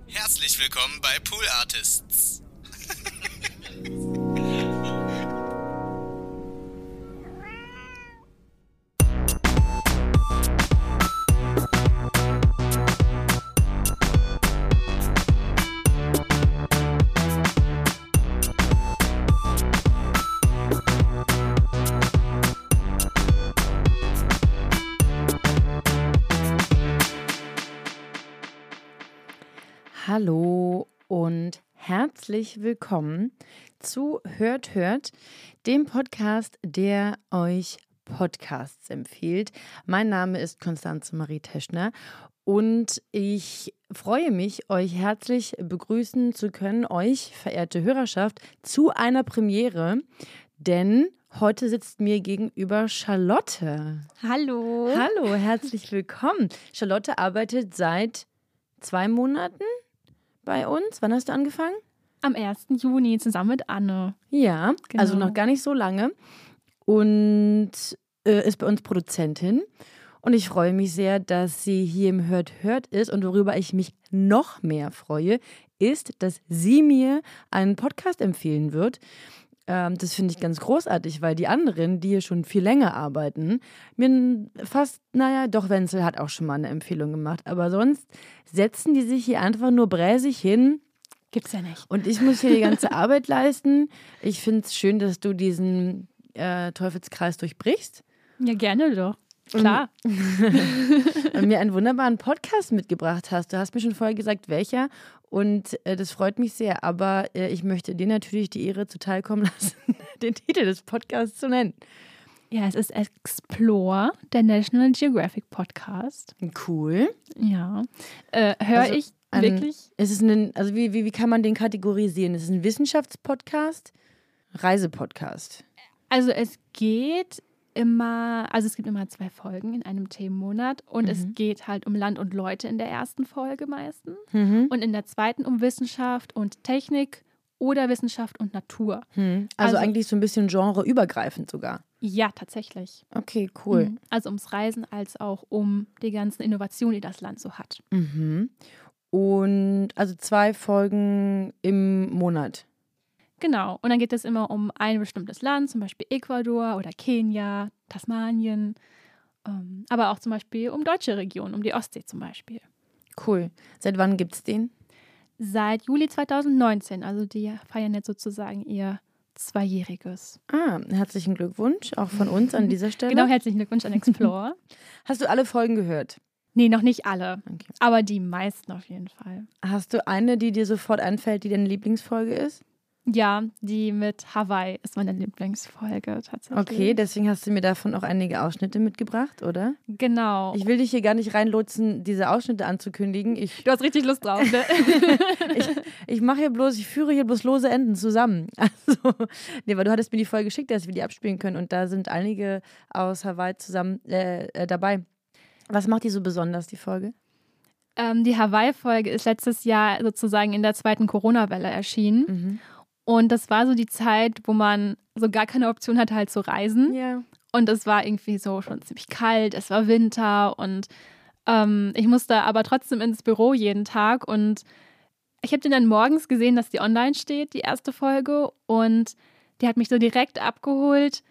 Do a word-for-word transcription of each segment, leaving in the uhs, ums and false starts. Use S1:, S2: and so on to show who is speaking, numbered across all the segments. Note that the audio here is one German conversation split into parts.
S1: Herzlich willkommen bei Pool Artists.
S2: Hallo und herzlich willkommen zu Hört, Hört, dem Podcast, der euch Podcasts empfiehlt. Mein Name ist Konstanze Marie Teschner und ich freue mich, euch herzlich begrüßen zu können, euch, verehrte Hörerschaft, zu einer Premiere, denn heute sitzt mir gegenüber Charlotte.
S3: Hallo.
S2: Hallo, herzlich willkommen. Charlotte arbeitet seit zwei Monaten bei uns. Wann hast du angefangen?
S3: Am ersten Juni zusammen mit Anne.
S2: Ja,
S3: Genau.
S2: Also noch gar nicht so lange. Und äh, ist bei uns Produzentin. Und ich freue mich sehr, dass sie hier im Hört Hört ist. Und worüber ich mich noch mehr freue, ist, dass sie mir einen Podcast empfehlen wird. Ähm, das finde ich ganz großartig, weil die anderen, die hier schon viel länger arbeiten, mir fast, naja, doch Wenzel hat auch schon mal eine Empfehlung gemacht. Aber sonst setzen die sich hier einfach nur bräsig hin.
S3: Gibt's ja nicht.
S2: Und ich muss hier die ganze Arbeit leisten. Ich finde es schön, dass du diesen äh, Teufelskreis durchbrichst.
S3: Ja, gerne doch. Klar.
S2: Und mir einen wunderbaren Podcast mitgebracht hast. Du hast mir schon vorher gesagt, welcher. Und äh, das freut mich sehr. Aber äh, ich möchte dir natürlich die Ehre zuteilkommen lassen, den Titel des Podcasts zu nennen.
S3: Ja, es ist Explore, der National Geographic Podcast.
S2: Cool.
S3: Ja. Äh, Höre
S2: Also,
S3: ich
S2: ein,
S3: wirklich?
S2: Ist es ein, also wie, wie, wie kann man den kategorisieren? Ist es ein Wissenschaftspodcast? Reisepodcast?
S3: Also es geht immer, also es gibt immer zwei Folgen in einem Themenmonat und
S2: Mhm.
S3: es geht halt um Land und Leute in der ersten Folge meistens
S2: Mhm.
S3: und in der zweiten um Wissenschaft und Technik oder Wissenschaft und Natur.
S2: Hm. Also,
S3: Also-
S2: eigentlich so ein bisschen genreübergreifend sogar.
S3: Ja, tatsächlich.
S2: Okay, cool.
S3: Mhm. Also ums Reisen als auch um die ganzen Innovationen, die das Land so hat.
S2: Mhm. Und also zwei Folgen im Monat.
S3: Genau. Und dann geht es immer um ein bestimmtes Land, zum Beispiel Ecuador oder Kenia, Tasmanien, ähm, aber auch zum Beispiel um deutsche Regionen, um die Ostsee zum Beispiel.
S2: Cool. Seit wann gibt's den?
S3: Seit Juli zweitausendneunzehn, also die feiern jetzt sozusagen ihr Zweijähriges.
S2: Ah, herzlichen Glückwunsch, auch von uns an dieser Stelle.
S3: Genau, herzlichen Glückwunsch an Explore.
S2: Hast du alle Folgen gehört?
S3: Nee, noch nicht alle,
S2: Okay.
S3: aber die meisten auf jeden Fall.
S2: Hast du eine, die dir sofort einfällt, die deine Lieblingsfolge ist?
S3: Ja, die mit Hawaii ist meine Lieblingsfolge tatsächlich.
S2: Okay, deswegen hast du mir davon auch einige Ausschnitte mitgebracht, oder?
S3: Genau.
S2: Ich will dich hier gar nicht reinlotsen, diese Ausschnitte anzukündigen. Ich,
S3: Du hast richtig Lust drauf, ne?
S2: ich, ich mache hier bloß, ich führe hier bloß lose Enden zusammen. Also, nee, weil du hattest mir die Folge geschickt, dass wir die abspielen können und da sind einige aus Hawaii zusammen äh, äh, dabei. Was macht die so besonders, die Folge?
S3: ähm, die Hawaii-Folge ist letztes Jahr sozusagen in der zweiten Corona-Welle erschienen.
S2: Mhm.
S3: Und das war so die Zeit, wo man so gar keine Option hatte, halt zu reisen.
S2: Ja.
S3: Und es war irgendwie so schon ziemlich kalt, es war Winter und ähm, ich musste aber trotzdem ins Büro jeden Tag. Und ich habe den dann morgens gesehen, dass die online steht, die erste Folge. Und die hat mich so direkt abgeholt,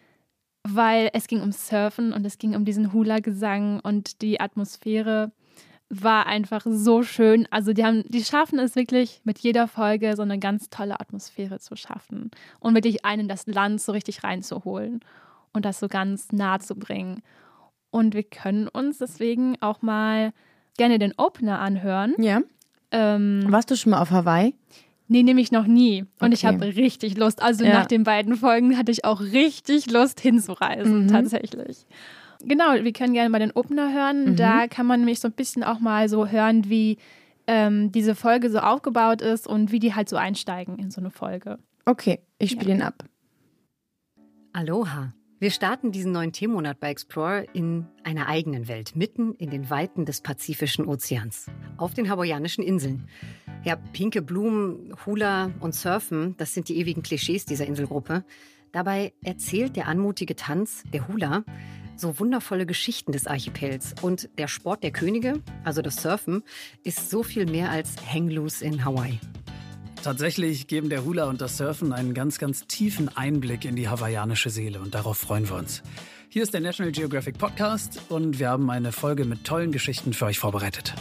S3: weil es ging um Surfen und es ging um diesen Hula-Gesang und die Atmosphäre war einfach so schön. Also die haben, die schaffen es wirklich mit jeder Folge so eine ganz tolle Atmosphäre zu schaffen und wirklich einen in das Land so richtig reinzuholen und das so ganz nah zu bringen. Und wir können uns deswegen auch mal gerne den Opener anhören.
S2: Ja.
S3: Ähm,
S2: Warst du schon mal auf Hawaii?
S3: nee, nämlich noch nie. Und ich
S2: Okay.
S3: habe richtig Lust. Also
S2: Ja.
S3: nach den beiden Folgen hatte ich auch richtig Lust hinzureisen,
S2: Mhm.
S3: tatsächlich. Genau, wir können gerne mal den Opener hören.
S2: Mhm.
S3: Da kann man nämlich so ein bisschen auch mal so hören, wie ähm, diese Folge so aufgebaut ist und wie die halt so einsteigen in so eine Folge.
S2: Okay, ich spiele ihn ab.
S4: Aloha! Wir starten diesen neuen Themenmonat bei Explore in einer eigenen Welt, mitten in den Weiten des Pazifischen Ozeans, auf den hawaiianischen Inseln. Ja, pinke Blumen, Hula und Surfen, das sind die ewigen Klischees dieser Inselgruppe. Dabei erzählt der anmutige Tanz, der Hula, so wundervolle Geschichten des Archipels. Und der Sport der Könige, also das Surfen, ist so viel mehr als Hang Loose in Hawaii.
S5: Tatsächlich geben der Hula und das Surfen einen ganz, ganz tiefen Einblick in die hawaiianische Seele und darauf freuen wir uns. Hier ist der National Geographic Podcast und wir haben eine Folge mit tollen Geschichten für euch vorbereitet.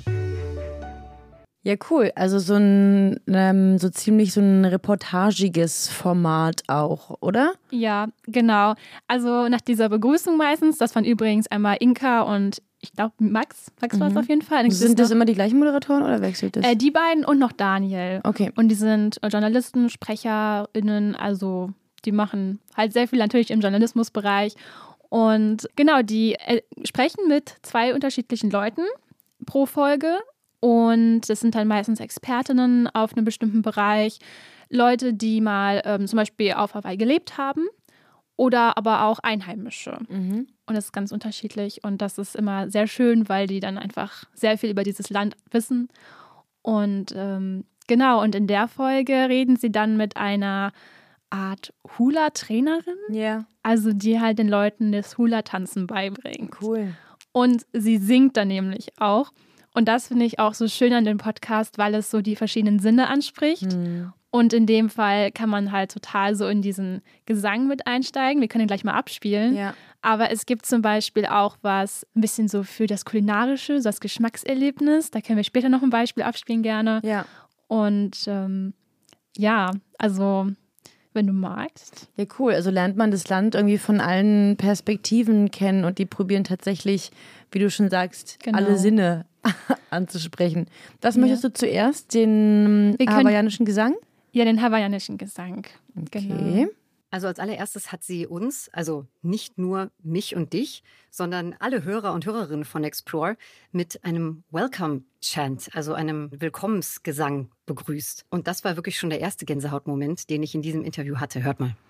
S2: Ja, cool. Also so ein ähm, so ziemlich so ein reportagiges Format auch, oder?
S3: Ja, genau. Also nach dieser Begrüßung meistens, das waren übrigens einmal Inka und ich glaube Max, Max mhm. war es auf jeden Fall.
S2: Sind das immer die gleichen Moderatoren oder wechselt das?
S3: Äh, die beiden und noch Daniel.
S2: Okay.
S3: Und die sind Journalisten, SprecherInnen, also die machen halt sehr viel natürlich im Journalismusbereich. Und genau, die äh, sprechen mit zwei unterschiedlichen Leuten pro Folge. Und das sind dann meistens Expertinnen auf einem bestimmten Bereich, Leute, die mal ähm, zum Beispiel auf Hawaii gelebt haben oder aber auch Einheimische.
S2: Mhm.
S3: Und das ist ganz unterschiedlich und das ist immer sehr schön, weil die dann einfach sehr viel über dieses Land wissen. Und ähm, genau, und in der Folge reden sie dann mit einer Art Hula-Trainerin,
S2: Ja.
S3: also die halt den Leuten das Hula-Tanzen beibringt.
S2: Cool.
S3: Und sie singt dann nämlich auch. Und das finde ich auch so schön an dem Podcast, weil es so die verschiedenen Sinne anspricht.
S2: Mhm.
S3: Und in dem Fall kann man halt total so in diesen Gesang mit einsteigen. Wir können ihn gleich mal abspielen.
S2: Ja.
S3: Aber es gibt zum Beispiel auch was ein bisschen so für das Kulinarische, so das Geschmackserlebnis. Da können wir später noch ein Beispiel abspielen gerne.
S2: Ja.
S3: Und ähm, ja, also wenn du magst.
S2: Ja, cool. Also lernt man das Land irgendwie von allen Perspektiven kennen und die probieren tatsächlich, wie du schon sagst,
S3: Genau.
S2: alle Sinne anzusprechen. Was
S3: Ja.
S2: möchtest du zuerst? Den
S3: Wir können-
S2: hawaiianischen Gesang?
S3: Ja, den hawaiianischen Gesang. Genau.
S2: Okay.
S4: Also als allererstes hat sie uns, also nicht nur mich und dich, sondern alle Hörer und Hörerinnen von Explore mit einem Welcome-Chant, also einem Willkommensgesang begrüßt. Und das war wirklich schon der erste Gänsehautmoment, den ich in diesem Interview hatte. Hört mal.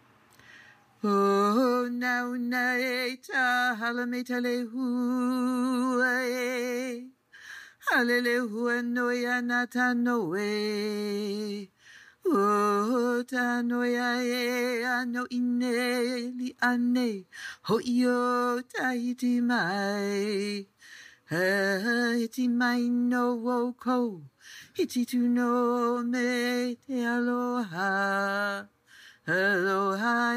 S4: Oh, now, naita, halametalehu, halelehu, noya, nata, noe. O tanoia e ano ine li ane ho io tahiti mai hiti mai no woko hiti tu no me te aloha aloha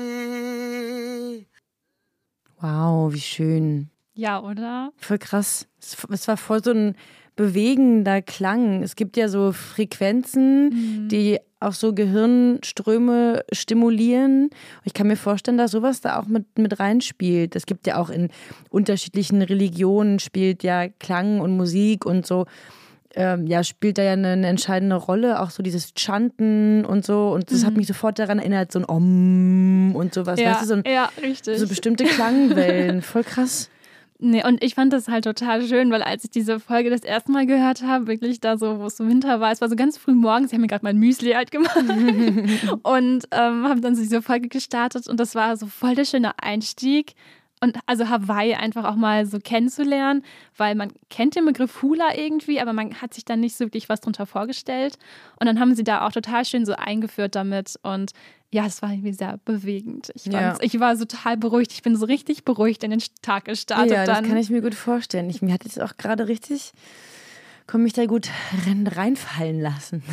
S4: e.
S2: Wow, wie schön.
S3: Ja, oder?
S2: Voll krass. Es es war voll so ein bewegender Klang. Es gibt ja so Frequenzen,
S3: Mhm.
S2: die auch so Gehirnströme stimulieren. Ich kann mir vorstellen, dass sowas da auch mit, mit reinspielt. Es gibt ja auch in unterschiedlichen Religionen spielt ja Klang und Musik und so, ähm, ja, spielt da ja eine, eine entscheidende Rolle. Auch so dieses Chanten und so. Und das hat mich sofort daran erinnert, so ein Om und sowas.
S3: Ja,
S2: weißt du, so, ein,
S3: ja, richtig.
S2: so bestimmte Klangwellen. Voll krass.
S3: Nee, und ich fand das halt total schön, weil als ich diese Folge das erste Mal gehört habe, wirklich da so, wo es so Winter war, es war so ganz früh morgens, ich habe mir gerade mein Müsli halt gemacht und ähm, habe dann so diese Folge gestartet und das war so voll der schöne Einstieg und also Hawaii einfach auch mal so kennenzulernen, weil man kennt den Begriff Hula irgendwie, aber man hat sich dann nicht so wirklich was drunter vorgestellt und dann haben sie da auch total schön so eingeführt damit und ja, es war irgendwie sehr bewegend. Ich,
S2: Ja.
S3: ich war so total beruhigt. Ich bin so richtig beruhigt in den Tag gestartet.
S2: Ja, das
S3: dann.
S2: kann ich mir gut vorstellen. Ich, mir hat jetzt auch gerade richtig, komme ich da gut rein, reinfallen lassen.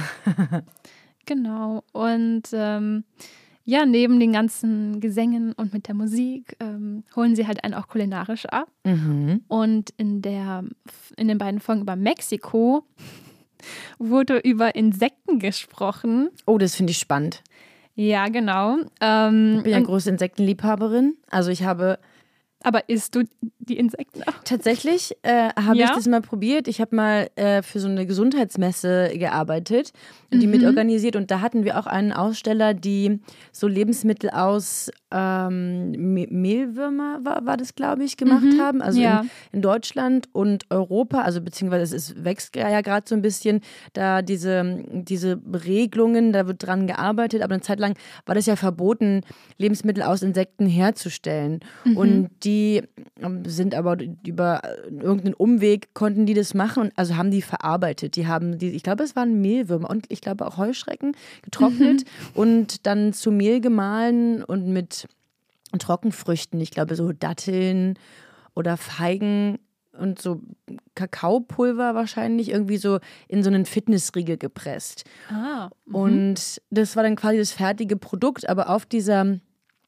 S3: Genau. Und ähm, ja, neben den ganzen Gesängen und mit der Musik ähm, holen sie halt einen auch kulinarisch ab.
S2: Mhm.
S3: Und in, der, in den beiden Folgen über Mexiko wurde über Insekten gesprochen.
S2: Oh, das finde ich spannend.
S3: Ja, genau. Ähm,
S2: Ich bin ja
S3: und,
S2: große Insektenliebhaberin. Also ich habe
S3: aber isst du die Insekten auch?
S2: tatsächlich, äh, habe
S3: Ja?
S2: ich das mal probiert. Ich habe mal äh, für so eine Gesundheitsmesse gearbeitet und die
S3: Mhm.
S2: mitorganisiert. Und da hatten wir auch einen Aussteller, die so Lebensmittel aus ähm, Me- Mehlwürmer, war, war das, glaube ich, gemacht
S3: Mhm.
S2: haben. Also
S3: Ja.
S2: in, in Deutschland und Europa, also beziehungsweise es ist, wächst ja gerade so ein bisschen, da diese, diese Regelungen, da wird dran gearbeitet, aber eine Zeit lang war das ja verboten, Lebensmittel aus Insekten herzustellen.
S3: Mhm.
S2: Und die ähm, sind aber über irgendeinen Umweg konnten die das machen und also haben die verarbeitet. Die haben die, ich glaube, es waren Mehlwürmer und ich glaube auch Heuschrecken getrocknet
S3: Mhm.
S2: und dann zu Mehl gemahlen und mit Trockenfrüchten. Ich glaube, so Datteln oder Feigen und so Kakaopulver wahrscheinlich irgendwie so in so einen Fitnessriegel gepresst.
S3: Ah, mhm.
S2: Und das war dann quasi das fertige Produkt, aber auf dieser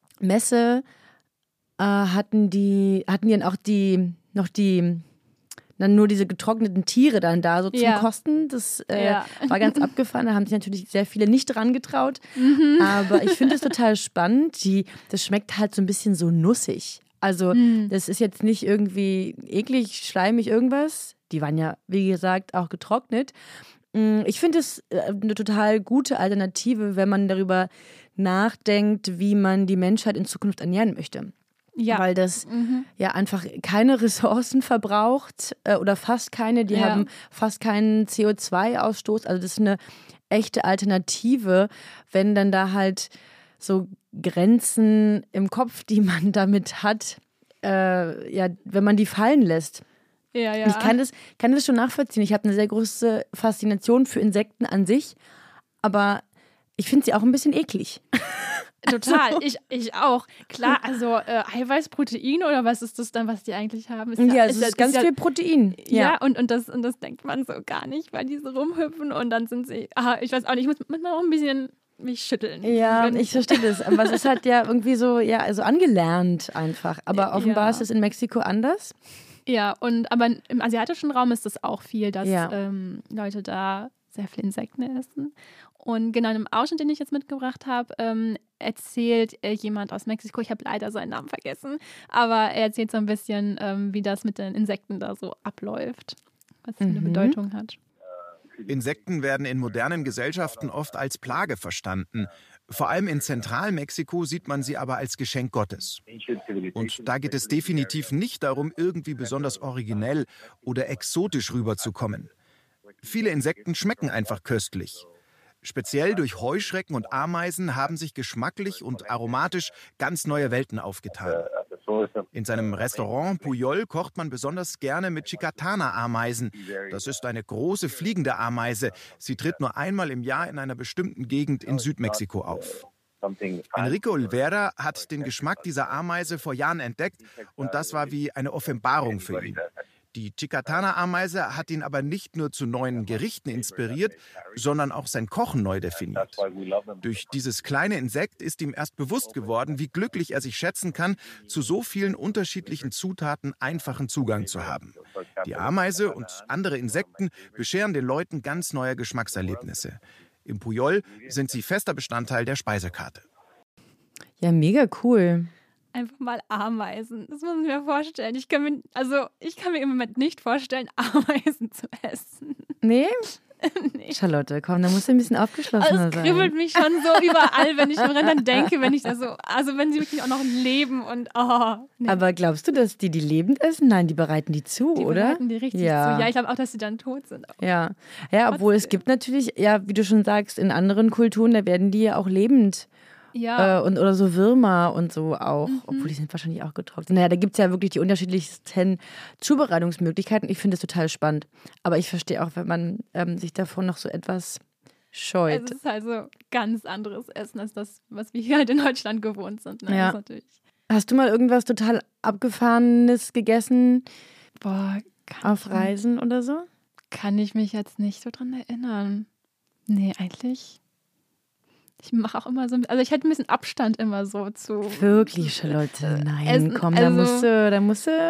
S2: Messe äh, hatten die, hatten die dann auch die, noch die, dann nur diese getrockneten Tiere dann da so zum
S3: Ja.
S2: Kosten. Das äh,
S3: Ja.
S2: war ganz abgefahren, da haben sich natürlich sehr viele nicht dran getraut.
S3: Mhm.
S2: Aber ich finde es total spannend. Die, das schmeckt halt so ein bisschen so nussig. Also
S3: Mhm.
S2: das ist jetzt nicht irgendwie eklig, schleimig, irgendwas. Die waren ja, wie gesagt, auch getrocknet. Mm, Ich finde es äh, eine total gute Alternative, wenn man darüber nachdenkt, wie man die Menschheit in Zukunft ernähren möchte.
S3: Ja.
S2: Weil das
S3: Mhm.
S2: ja einfach keine Ressourcen verbraucht äh, oder fast keine. Die
S3: Ja.
S2: haben fast keinen C O zwei Ausstoß. Also das ist eine echte Alternative, wenn dann da halt so Grenzen im Kopf, die man damit hat, äh, ja, wenn man die fallen lässt.
S3: Ja, ja.
S2: Ich kann das, kann das schon nachvollziehen. Ich habe eine sehr große Faszination für Insekten an sich, aber ich finde sie auch ein bisschen eklig.
S3: Total, ich, ich auch. Klar, also äh, Eiweiß, Protein oder was ist das dann, was die eigentlich haben? Ist
S2: Ja, es
S3: ist
S2: ist ganz
S3: ja,
S2: viel Protein.
S3: Ja, und, und, das, und das denkt man so gar nicht, weil die so rumhüpfen und dann sind sie, ah, ich weiß auch nicht, ich muss manchmal auch ein bisschen mich schütteln.
S2: Ja,
S3: Wenn-
S2: ich verstehe das. Aber es ist halt ja irgendwie so, ja, also angelernt einfach. Aber offenbar
S3: Ja.
S2: ist es in Mexiko anders.
S3: Ja, und aber im asiatischen Raum ist das auch viel, dass
S2: Ja.
S3: ähm, Leute da sehr viel Insekten essen. Und genau in dem Ausschnitt, den ich jetzt mitgebracht habe, ähm, erzählt äh, jemand aus Mexiko, ich habe leider seinen Namen vergessen, aber er erzählt so ein bisschen, ähm, wie das mit den Insekten da so abläuft, was es für eine
S2: Mhm.
S3: Bedeutung hat.
S6: Insekten werden in modernen Gesellschaften oft als Plage verstanden. Vor allem in Zentralmexiko sieht man sie aber als Geschenk Gottes. Und da geht es definitiv nicht darum, irgendwie besonders originell oder exotisch rüberzukommen. Viele Insekten schmecken einfach köstlich. Speziell durch Heuschrecken und Ameisen haben sich geschmacklich und aromatisch ganz neue Welten aufgetan. In seinem Restaurant Puyol kocht man besonders gerne mit Chicatana-Ameisen. Das ist eine große fliegende Ameise. Sie tritt nur einmal im Jahr in einer bestimmten Gegend in Südmexiko auf. Enrique Olvera hat den Geschmack dieser Ameise vor Jahren entdeckt und das war wie eine Offenbarung für ihn. Die Chicatana-Ameise hat ihn aber nicht nur zu neuen Gerichten inspiriert, sondern auch sein Kochen neu definiert. Durch dieses kleine Insekt ist ihm erst bewusst geworden, wie glücklich er sich schätzen kann, zu so vielen unterschiedlichen Zutaten einfachen Zugang zu haben. Die Ameise und andere Insekten bescheren den Leuten ganz neue Geschmackserlebnisse. Im Puyol sind sie fester Bestandteil der Speisekarte.
S2: Ja, mega cool.
S3: Einfach mal Ameisen. Das muss ich mir vorstellen. Ich kann mir, also ich kann mir im Moment nicht vorstellen, Ameisen zu essen.
S2: Nee?
S3: Nee.
S2: Charlotte, komm, da musst du ein bisschen aufgeschlossener
S3: Also es
S2: sein.
S3: kribbelt mich schon so überall, wenn ich daran denke, wenn ich da so, also wenn sie wirklich auch noch leben und oh. Nee.
S2: Aber glaubst du, dass die die lebend essen? Nein, die bereiten die zu,
S3: Die
S2: oder?
S3: bereiten die richtig
S2: ja.
S3: zu. Ja, ich glaube auch, dass sie dann tot sind.
S2: Ja, ja, obwohl es
S3: Trotzdem.
S2: gibt natürlich, ja, wie du schon sagst, in anderen Kulturen, da werden die ja auch lebend
S3: Ja.
S2: äh, und oder so Würmer und so auch,
S3: Mhm.
S2: obwohl die sind wahrscheinlich auch getrocknet. Naja, da gibt es ja wirklich die unterschiedlichsten Zubereitungsmöglichkeiten. Ich finde das total spannend. Aber ich verstehe auch, wenn man ähm, sich davon noch so etwas scheut.
S3: Es ist halt so ganz anderes Essen als das, was wir hier halt in Deutschland gewohnt sind. Ne?
S2: Ja.
S3: Das ist natürlich.
S2: Hast du mal irgendwas total Abgefahrenes gegessen
S3: Boah, kann,
S2: auf Reisen oder so?
S3: kann ich mich jetzt nicht so dran erinnern. Nee, eigentlich. Ich mache auch immer so, also ich hätte ein bisschen Abstand immer so zu.
S2: Wirklich, Charlotte? Nein,
S3: Essen,
S2: komm, da
S3: also-
S2: musst du, da musst du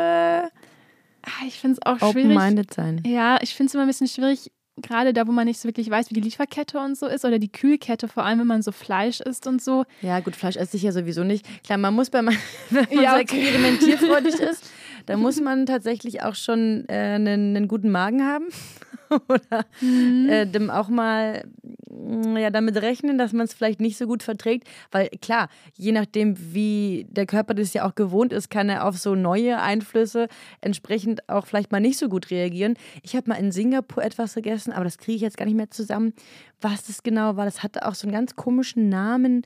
S3: Ah, Ich finde es auch schwierig.
S2: open-minded sein.
S3: Ja, ich finde es immer ein bisschen schwierig, gerade da, wo man nicht so wirklich weiß, wie die Lieferkette und so ist oder die Kühlkette, vor allem wenn man so Fleisch isst und so.
S2: Ja, gut, Fleisch esse ich ja sowieso nicht. Klar, man muss bei man, wenn man
S3: Ja,
S2: so
S3: okay.
S2: experimentierfreudig ist, da muss man tatsächlich auch schon äh, einen, einen guten Magen haben. Oder
S3: Mhm.
S2: äh, dem auch mal mh, ja, damit rechnen, dass man es vielleicht nicht so gut verträgt. Weil klar, je nachdem, wie der Körper das ja auch gewohnt ist, kann er auf so neue Einflüsse entsprechend auch vielleicht mal nicht so gut reagieren. Ich habe mal in Singapur etwas gegessen, aber das kriege ich jetzt gar nicht mehr zusammen, was das genau war. Das hatte auch so einen ganz komischen Namen.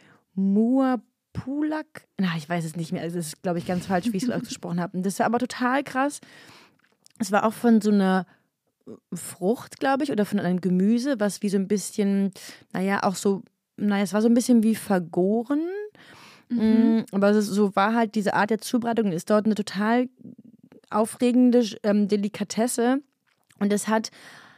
S2: Mua Pulak? Na, ich weiß es nicht mehr. Also, das ist, glaube ich, ganz falsch, wie ich es ausgesprochen habe. Und das war aber total krass. Es war auch von so einer Frucht, glaube ich, oder von einem Gemüse, was wie so ein bisschen, naja, auch so, naja, es war so ein bisschen wie vergoren.
S3: Mhm.
S2: Aber es ist, so war halt diese Art der Zubereitung, ist dort eine total aufregende ähm, Delikatesse. Und es hat,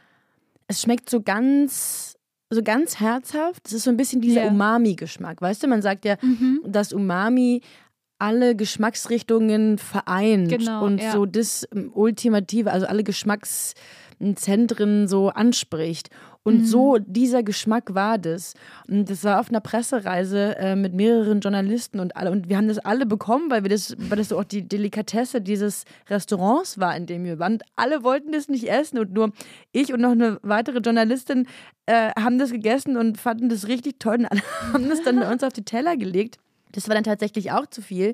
S2: es schmeckt so ganz, so ganz herzhaft. Es ist so ein bisschen dieser
S3: Ja.
S2: Umami-Geschmack. Weißt du, man sagt ja,
S3: Mhm.
S2: dass Umami alle Geschmacksrichtungen vereint
S3: Genau,
S2: und
S3: ja.
S2: so das ähm, Ultimative, also alle Geschmackszentren so anspricht. Und
S3: Mhm.
S2: so, dieser Geschmack war das. Und das war auf einer Pressereise äh, mit mehreren Journalisten und alle. Und wir haben das alle bekommen, weil wir das, weil das so auch die Delikatesse dieses Restaurants war, in dem wir waren. Und alle wollten das nicht essen. Und nur ich und noch eine weitere Journalistin äh, haben das gegessen und fanden das richtig toll. Und alle haben das dann bei uns auf die Teller gelegt. Das war dann tatsächlich auch zu viel.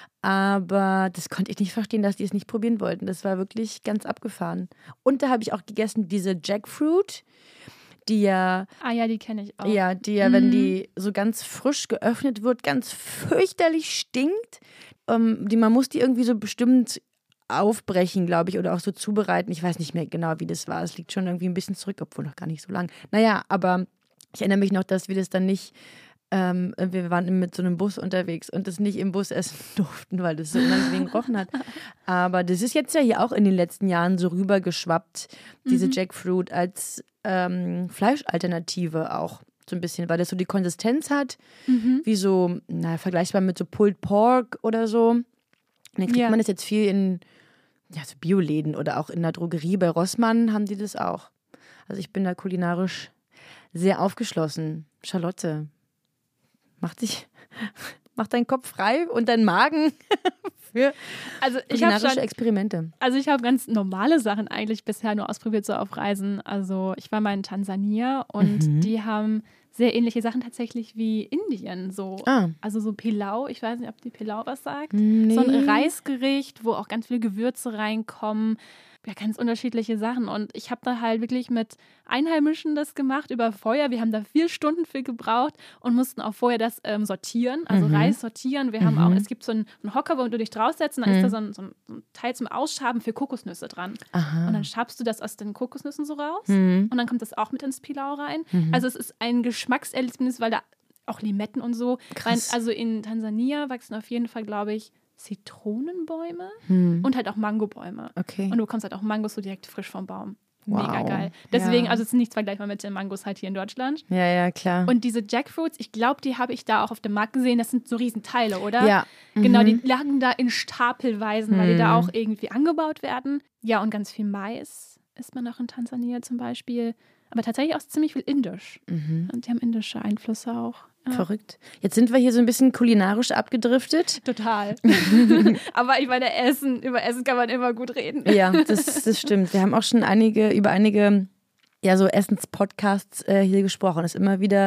S2: Aber das konnte ich nicht verstehen, dass die es nicht probieren wollten. Das war wirklich ganz abgefahren. Und da habe ich auch gegessen diese Jackfruit, die ja,
S3: Ah ja, die kenne ich auch.
S2: ja, die ja,
S3: Mhm.
S2: wenn die so ganz frisch geöffnet wird, ganz fürchterlich stinkt. Ähm, die, man muss die irgendwie so bestimmt aufbrechen, glaube ich, oder auch so zubereiten. Ich weiß nicht mehr genau, wie das war. Es liegt schon irgendwie ein bisschen zurück, obwohl noch gar nicht so lang. Naja, aber ich erinnere mich noch, dass wir das dann nicht Ähm, wir waren mit so einem Bus unterwegs und das nicht im Bus essen durften, weil das so unangenehm gerochen hat. Aber das ist jetzt ja hier auch in den letzten Jahren so rübergeschwappt, diese
S3: Mhm.
S2: Jackfruit als ähm, Fleischalternative auch so ein bisschen, weil das so die Konsistenz hat,
S3: Mhm.
S2: wie so, naja, vergleichbar mit so Pulled Pork oder so. Und dann kriegt
S3: Ja.
S2: man das jetzt viel in ja, so Bioläden oder auch in der Drogerie. Bei Rossmann haben die das auch. Also ich bin da kulinarisch sehr aufgeschlossen. Charlotte, mach dich, mach deinen Kopf frei und deinen Magen für
S3: Also ich habe
S2: kulinarische
S3: schon,
S2: Experimente.
S3: also ich habe ganz normale Sachen eigentlich bisher nur ausprobiert so auf Reisen. Also ich war mal in Tansania und
S2: Mhm.
S3: die haben sehr ähnliche Sachen tatsächlich wie Indien. So.
S2: Ah.
S3: Also so Pilau, ich weiß nicht, ob die Pilau was sagt.
S2: Nee.
S3: So ein Reisgericht, wo auch ganz viele Gewürze reinkommen. Ja, ganz unterschiedliche Sachen. Und ich habe da halt wirklich mit Einheimischen das gemacht über Feuer. Wir haben da vier Stunden für gebraucht und mussten auch vorher das ähm, sortieren, also
S2: Mhm.
S3: Reis sortieren. Wir haben auch, es gibt so einen, einen Hocker, wo du dich draufsetzt und dann ist da so ein, so, ein, so ein Teil zum Ausschaben für Kokosnüsse dran.
S2: Aha.
S3: Und dann schabst du das aus den Kokosnüssen so raus
S2: Mhm.
S3: und dann kommt das auch mit ins Pilau rein. Also es ist ein Geschmackserlebnis, weil da auch Limetten und so.
S2: Krass.
S3: Rein, also in Tansania wachsen auf jeden Fall, glaube ich, Zitronenbäume
S2: Hm.
S3: und halt auch Mangobäume.
S2: Okay.
S3: Und du bekommst halt auch Mangos so direkt frisch vom Baum.
S2: Wow.
S3: Mega geil. Deswegen,
S2: Ja.
S3: also es ist nicht vergleichbar mit den Mangos halt hier in Deutschland.
S2: Ja, ja, klar.
S3: Und diese Jackfruits, ich glaube, die habe ich da auch auf dem Markt gesehen. Das sind so Riesenteile, oder?
S2: ja.
S3: Genau,
S2: Mhm.
S3: die lagen da in Stapelweisen, weil die da auch irgendwie angebaut werden. Ja, und ganz viel Mais isst man auch in Tansania zum Beispiel. Aber tatsächlich auch ziemlich viel Indisch.
S2: Mhm.
S3: Und die haben indische Einflüsse auch. Ja.
S2: Verrückt. Jetzt sind wir hier so ein bisschen kulinarisch abgedriftet.
S3: Total. Aber ich meine, Essen, über Essen kann man immer gut reden.
S2: Ja, das, das stimmt. Wir haben auch schon einige über einige ja so Essenspodcasts äh, hier gesprochen. Das ist immer wieder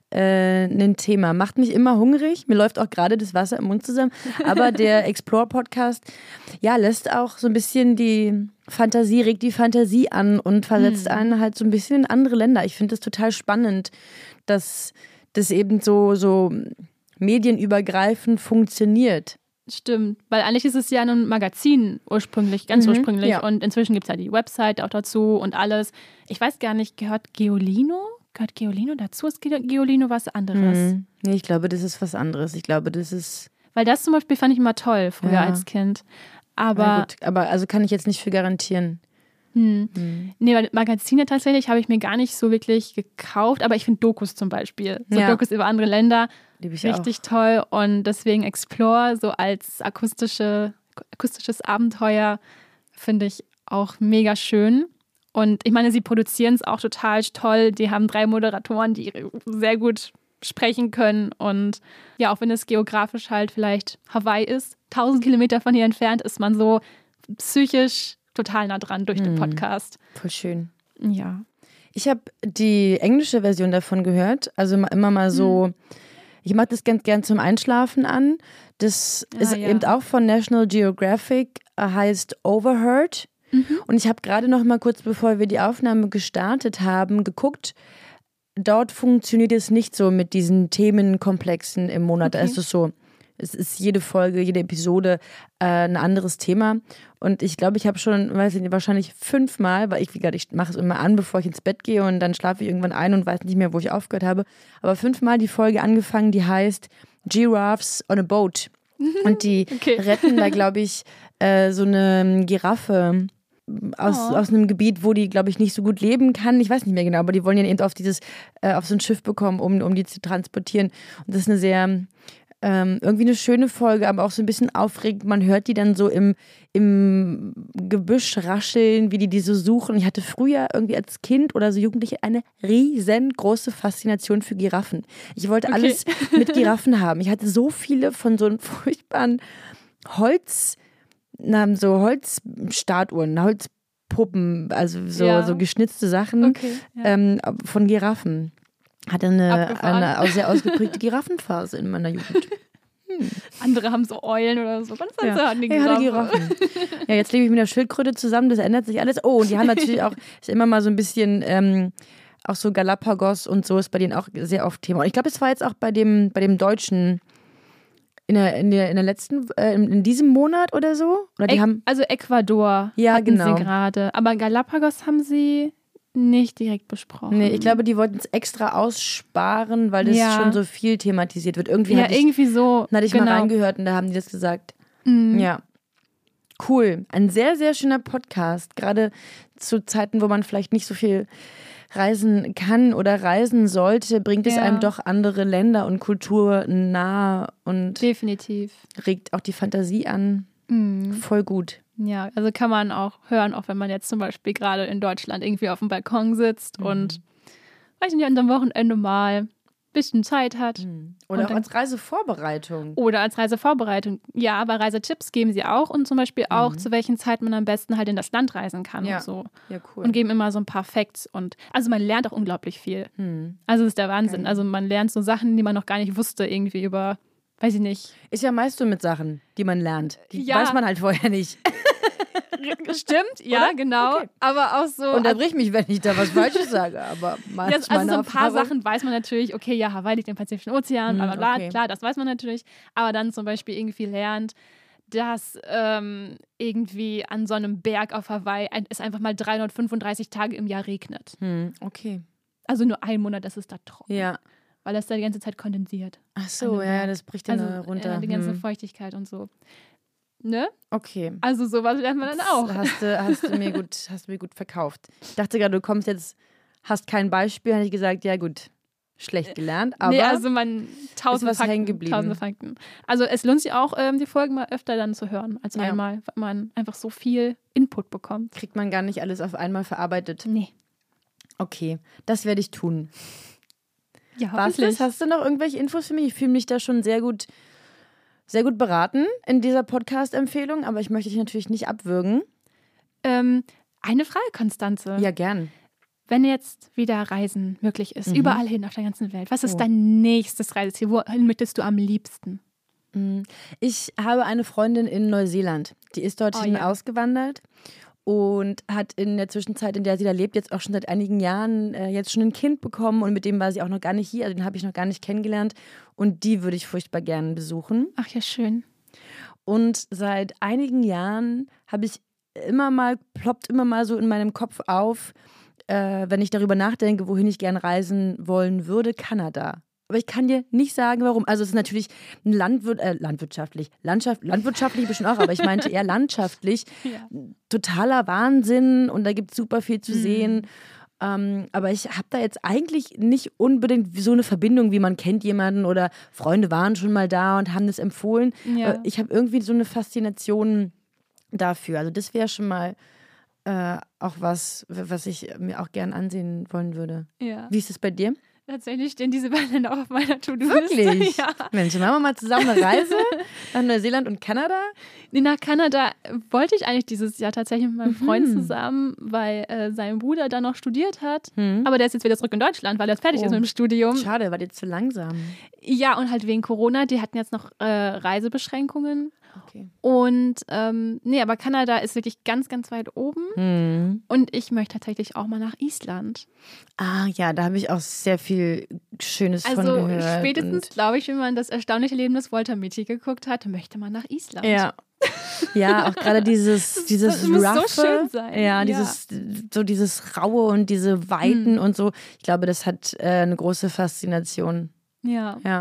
S2: äh, ein Thema. Macht mich immer hungrig. Mir läuft auch gerade das Wasser im Mund zusammen. Aber der Explore-Podcast, ja, lässt auch so ein bisschen die Fantasie, regt die Fantasie an und versetzt
S3: Hm.
S2: einen halt so ein bisschen in andere Länder. Ich finde das total spannend, dass das eben so, so medienübergreifend funktioniert.
S3: Stimmt, weil eigentlich ist es ja ein Magazin ursprünglich, ganz
S2: Mhm,
S3: ursprünglich.
S2: ja.
S3: Und inzwischen gibt es ja die Website auch dazu und alles. Ich weiß gar nicht, gehört Geolino? Gehört Geolino dazu? Ist Ge- Geolino was anderes?
S2: Hm. Nee, ich glaube, das ist was anderes. Ich glaube, das ist.
S3: Weil das zum Beispiel fand ich immer toll früher
S2: Ja.
S3: als Kind.
S2: Na
S3: Aber
S2: gut, aber also kann ich jetzt nicht für garantieren.
S3: hm.
S2: Hm.
S3: Nee, weil Magazine tatsächlich habe ich mir gar nicht so wirklich gekauft, aber ich finde Dokus zum Beispiel. So
S2: Ja.
S3: Dokus über andere Länder,
S2: Liebe ich
S3: richtig toll. Und deswegen Explore so als akustische, akustisches Abenteuer finde ich auch mega schön. Und ich meine, sie produzieren es auch total toll. Die haben drei Moderatoren, die sehr gut sprechen können. Und ja, auch wenn es geografisch halt vielleicht Hawaii ist, tausend Kilometer von hier entfernt, ist man so psychisch total nah dran durch den
S2: Mhm.
S3: Podcast.
S2: auch. Voll schön.
S3: Ja.
S2: Ich habe die englische Version davon gehört. Also ma- immer mal so. Ich mache das ganz gern zum Einschlafen an. Das
S3: Ah,
S2: ist
S3: ja.
S2: eben auch von National Geographic, äh, heißt Overheard.
S3: Mhm.
S2: Und ich habe gerade noch mal kurz bevor wir die Aufnahme gestartet haben, geguckt. Dort funktioniert es nicht so mit diesen Themenkomplexen im Monat. Da
S3: Okay.
S2: ist es so, es ist jede Folge, jede Episode äh, ein anderes Thema. Und ich glaube, ich habe schon, weiß ich nicht, wahrscheinlich fünfmal, weil ich, wie gesagt, ich mache es immer an, bevor ich ins Bett gehe und dann schlafe ich irgendwann ein und weiß nicht mehr, wo ich aufgehört habe. Aber fünfmal die Folge angefangen, die heißt Giraffes on a Boat. Und die
S3: Okay.
S2: retten da, glaube ich, äh, so eine Giraffe aus,
S3: Oh.
S2: aus einem Gebiet, wo die, glaube ich, nicht so gut leben kann. Ich weiß nicht mehr genau, aber die wollen ja eben auf dieses, äh, auf so ein Schiff bekommen, um, um die zu transportieren. Und das ist eine sehr, ähm, irgendwie eine schöne Folge, aber auch so ein bisschen aufregend. Man hört die dann so im, im Gebüsch rascheln, wie die die so suchen. Ich hatte früher irgendwie als Kind oder so Jugendliche eine riesengroße Faszination für Giraffen. Ich wollte
S3: Okay.
S2: alles mit Giraffen haben. Ich hatte so viele von so furchtbaren Holz, na, so Holzstatuen, Holzpuppen, also so,
S3: Ja.
S2: so geschnitzte Sachen
S3: Okay. Ja.
S2: ähm, von Giraffen. Hatte eine,
S3: Abgefahren.
S2: eine au- sehr ausgeprägte Giraffenphase in meiner Jugend.
S3: Andere haben so Eulen oder so. Ganz
S2: Ja.
S3: ja. hatten die
S2: Ich hatte
S3: Giraffe.
S2: Giraffen. Ja, jetzt lebe ich mit der Schildkröte zusammen, das ändert sich alles. Oh, und die haben natürlich auch, ist immer mal so ein bisschen, ähm, auch so Galapagos und so ist bei denen auch sehr oft Thema. Und ich glaube, es war jetzt auch bei dem, bei dem Deutschen in der, in der, in der letzten, äh, in, in diesem Monat oder so. Oder die
S3: Äq-
S2: haben,
S3: also Ecuador
S2: Ja,
S3: hatten
S2: genau.
S3: sie gerade. Aber Galapagos haben sie nicht direkt besprochen.
S2: nee, ich glaube, die wollten es extra aussparen, weil das
S3: Ja.
S2: schon so viel thematisiert wird. Irgendwie
S3: ja,
S2: hatte ich,
S3: irgendwie so.
S2: hatte ich
S3: genau.
S2: mal reingehört und da haben die das gesagt.
S3: Mhm.
S2: Ja. Cool. Ein sehr, sehr schöner Podcast. Gerade zu Zeiten, wo man vielleicht nicht so viel reisen kann oder reisen sollte, bringt es
S3: Ja.
S2: einem doch andere Länder und Kultur nahe und
S3: Definitiv.
S2: regt auch die Fantasie an.
S3: Mhm.
S2: Voll gut.
S3: Ja, also kann man auch hören, auch wenn man jetzt zum Beispiel gerade in Deutschland irgendwie auf dem Balkon sitzt
S2: Mhm.
S3: und, weiß ich nicht, an einem Wochenende mal ein bisschen Zeit hat.
S2: Oder
S3: Und
S2: auch
S3: dann-
S2: als Reisevorbereitung.
S3: Oder als Reisevorbereitung. Ja, aber Reisetipps geben sie auch und zum Beispiel auch, zu welchen Zeit man am besten halt in das Land reisen kann
S2: Ja.
S3: und so.
S2: Ja, cool.
S3: Und geben immer so ein paar Facts und also man lernt auch unglaublich viel.
S2: Hm.
S3: Also das ist der Wahnsinn. Also man lernt so Sachen, die man noch gar nicht wusste, irgendwie über, weiß ich nicht.
S2: Ist ja meist so mit Sachen, die man lernt. Die
S3: Ja.
S2: weiß man halt vorher nicht.
S3: Stimmt, ja,
S2: Oder?
S3: genau.
S2: Okay.
S3: Aber auch so.
S2: Unterbrich mich, wenn ich da was Falsches sage. Aber mal
S3: Ja, also so ein paar Sachen weiß man natürlich, okay, ja, Hawaii liegt im Pazifischen Ozean, bla bla bla,
S2: okay.
S3: klar, das weiß man natürlich. Aber dann zum Beispiel irgendwie lernt, dass ähm, irgendwie an so einem Berg auf Hawaii ein- es einfach mal dreihundertfünfunddreißig Tage im Jahr regnet.
S2: Hm, okay.
S3: Also nur ein Monat, das ist da trocken.
S2: Ja.
S3: Weil das da die ganze Zeit kondensiert.
S2: Ach so,
S3: An dem
S2: ja,
S3: Berg.
S2: das bricht dann
S3: Also
S2: runter.
S3: äh, die ganze
S2: Hm.
S3: Feuchtigkeit und so. Ne?
S2: Okay.
S3: Also sowas lernt man dann auch.
S2: Das hast du, hast du mir gut, hast du mir gut verkauft. Ich dachte gerade, du kommst jetzt, hast kein Beispiel, hätte ich gesagt, ja gut, schlecht gelernt, aber
S3: nee, also man tausende
S2: was hängen
S3: Fakten,
S2: geblieben.
S3: tausende Fakten. Also es lohnt sich auch, ähm, die Folgen mal öfter dann zu hören als
S2: Ja.
S3: einmal, weil man einfach so viel Input bekommt.
S2: kriegt man gar nicht alles auf einmal verarbeitet.
S3: Nee.
S2: Okay, das werde ich tun.
S3: Ja,
S2: Was ist? Hast du noch irgendwelche Infos für mich? Ich fühle mich da schon sehr gut, sehr gut beraten in dieser Podcast-Empfehlung, aber ich möchte dich natürlich nicht abwürgen.
S3: Ähm, eine Frage, Konstanze.
S2: Ja, gern.
S3: Wenn jetzt wieder Reisen möglich ist,
S2: Mhm.
S3: überall hin auf der ganzen Welt, was ist
S2: Oh.
S3: dein nächstes Reiseziel? Wohin möchtest du am liebsten?
S2: Ich habe eine Freundin in Neuseeland, die ist dorthin
S3: Oh, ja.
S2: ausgewandert und hat in der Zwischenzeit, in der sie da lebt, jetzt auch schon seit einigen Jahren äh, jetzt schon ein Kind bekommen und mit dem war sie auch noch gar nicht hier, also den habe ich noch gar nicht kennengelernt und die würde ich furchtbar gerne besuchen.
S3: Ach ja, schön.
S2: Und seit einigen Jahren habe ich immer mal, ploppt immer mal so in meinem Kopf auf, äh, wenn ich darüber nachdenke, wohin ich gern reisen wollen würde, Kanada. Aber ich kann dir nicht sagen, warum. Also es ist natürlich ein Landwirt, äh, landwirtschaftlich, Landschaft, landwirtschaftlich bestimmt auch, aber ich meinte eher landschaftlich.
S3: Ja.
S2: Totaler Wahnsinn und da gibt es super viel zu
S3: Mhm.
S2: sehen. Ähm, aber ich habe da jetzt eigentlich nicht unbedingt so eine Verbindung, wie man kennt jemanden oder Freunde waren schon mal da und haben das empfohlen.
S3: Ja.
S2: Äh, Ich habe irgendwie so eine Faszination dafür. Also das wäre schon mal äh, auch was, was ich mir auch gern ansehen wollen würde.
S3: Ja.
S2: Wie ist es bei dir?
S3: Tatsächlich stehen diese beiden Länder auch auf meiner To-Do-Liste.
S2: Wirklich?
S3: Ja.
S2: Mensch, dann machen wir mal zusammen eine Reise nach Neuseeland und Kanada.
S3: Nee, nach Kanada wollte ich eigentlich dieses Jahr tatsächlich mit meinem
S2: Mhm.
S3: Freund zusammen, weil äh, sein Bruder da noch studiert hat.
S2: Mhm.
S3: Aber der ist jetzt wieder zurück in Deutschland, weil er jetzt fertig
S2: Oh.
S3: ist mit dem Studium.
S2: Schade, war dir zu langsam.
S3: Ja, und halt wegen Corona, die hatten jetzt noch äh, Reisebeschränkungen.
S2: Okay.
S3: Und ähm, nee, aber Kanada ist wirklich ganz, ganz weit oben.
S2: Mhm.
S3: Und ich möchte tatsächlich auch mal nach Island.
S2: Ah ja, da habe ich auch sehr viel Schönes von
S3: Also
S2: gehört.
S3: spätestens,
S2: und-
S3: glaube ich, wenn man das erstaunliche Leben des Walter Mitty geguckt hat, möchte man nach Island.
S2: Ja. Ja, auch gerade dieses, dieses
S3: das muss so
S2: Roughe,
S3: schön sein.
S2: Ja,
S3: Ja.
S2: dieses, so dieses Raue und diese Weiten
S3: Mhm.
S2: und so. Ich glaube, das hat äh, eine große Faszination.
S3: Ja.
S2: Ja.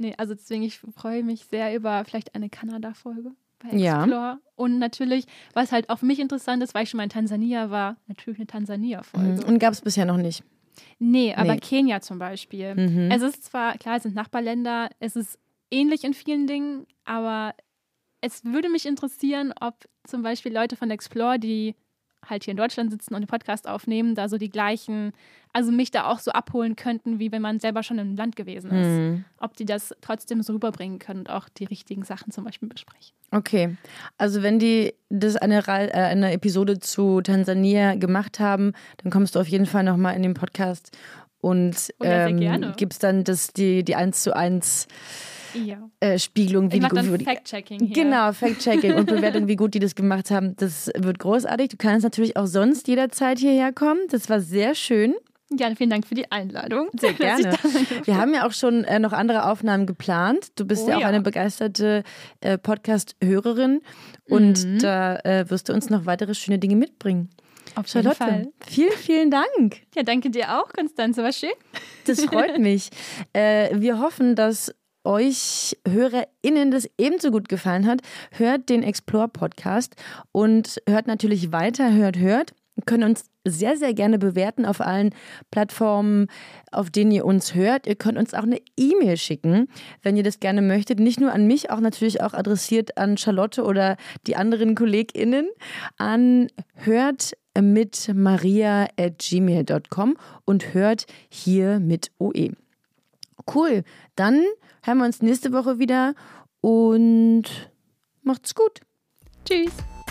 S3: Nee, also deswegen, ich freue mich sehr über vielleicht eine Kanada-Folge bei
S2: Ja.
S3: Explore. Und natürlich, was halt auch für mich interessant ist, weil ich schon mal in Tansania war, natürlich eine Tansania-Folge.
S2: Und gab es bisher noch nicht.
S3: Nee, aber
S2: Nee.
S3: Kenia zum Beispiel.
S2: Mhm.
S3: Es ist zwar, klar, es sind Nachbarländer, es ist ähnlich in vielen Dingen, aber es würde mich interessieren, ob zum Beispiel Leute von Explore, die halt hier in Deutschland sitzen und den Podcast aufnehmen, da so die gleichen, also mich da auch so abholen könnten, wie wenn man selber schon im Land gewesen ist.
S2: Mhm.
S3: Ob die das trotzdem so rüberbringen können und auch die richtigen Sachen zum Beispiel besprechen.
S2: Okay, also wenn die das eine, Rei- äh, eine Episode zu Tansania gemacht haben, dann kommst du auf jeden Fall nochmal in den Podcast und
S3: Oh ja, sehr
S2: ähm,
S3: gerne.
S2: gibst dann das, die, die eins zu eins
S3: Ja.
S2: äh, Spiegelung, wie
S3: Ich mache
S2: die
S3: dann
S2: gut-
S3: Fact-Checking hier.
S2: Genau, Fact-Checking und Bewertung, wie gut die das gemacht haben. Das wird großartig. Du kannst natürlich auch sonst jederzeit hierher kommen. Das war sehr schön.
S3: Ja, vielen Dank für die Einladung.
S2: Sehr
S3: dass
S2: gerne.
S3: ich da sein durfte.
S2: Wir haben ja auch schon äh, noch andere Aufnahmen geplant. Du bist
S3: Oh
S2: ja auch
S3: ja.
S2: eine begeisterte äh, Podcast-Hörerin und
S3: Mhm.
S2: da äh, wirst du uns noch weitere schöne Dinge mitbringen.
S3: Auf jeden
S2: Charlotte,
S3: Fall.
S2: vielen, vielen Dank.
S3: Ja, danke dir auch, Konstanze, war schön.
S2: Das freut mich. Äh, wir hoffen, dass euch HörerInnen das ebenso gut gefallen hat. Hört den Explore-Podcast und hört natürlich weiter, hört, hört. Ihr könnt uns sehr, sehr gerne bewerten auf allen Plattformen, auf denen ihr uns hört. Ihr könnt uns auch eine E-Mail schicken, wenn ihr das gerne möchtet. Nicht nur an mich, auch natürlich auch adressiert an Charlotte oder die anderen KollegInnen. An hört mit maria at gmail dot com und hört hier mit O E. Cool, dann hören wir uns nächste Woche wieder und macht's gut.
S3: Tschüss.